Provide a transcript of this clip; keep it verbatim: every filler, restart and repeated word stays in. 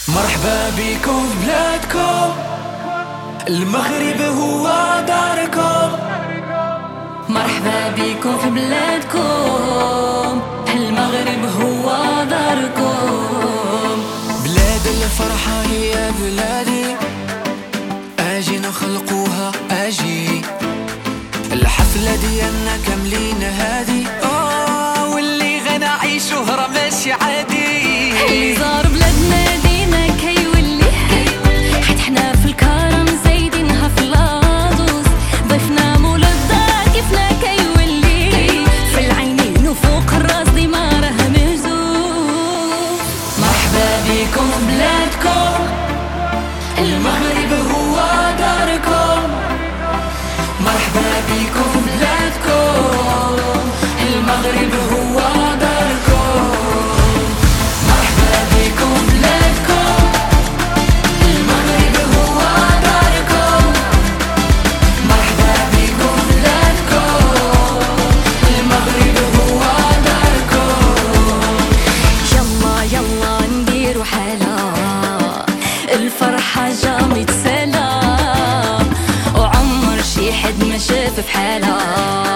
مرحبا بيكم في بلادكم، المغرب هو داركم. مرحبا بيكم في بلادكم، المغرب هو داركم. بلاد الفرحة هي بلادي، اجي نخلقوها اجي. الحفلة ديالنا كاملين هادي، اوه واللي غنعيشوه راه ماشي عادي. اللي زار بلادنا دينا كيولي، حيت حنا في الكرم زايدينها في لاضوس. ضيفنا مولى الدار كيفنا كيولي، في العينين وفوق الراس ديما راه مهزوز. مرحبا بيكم في بلادكم، المغرب هو داركم. مرحبا بيكم في بلادكم، المغرب هو داركم. مرحبا بيكم في بلادكم، المغرب هو داركم. مرحبا بيكم في بلادكم، المغرب هو داركم. يلا يلا نديرو حالة، الفرحة جامي تسالى، وعمر شي حد ما شاف بحالها.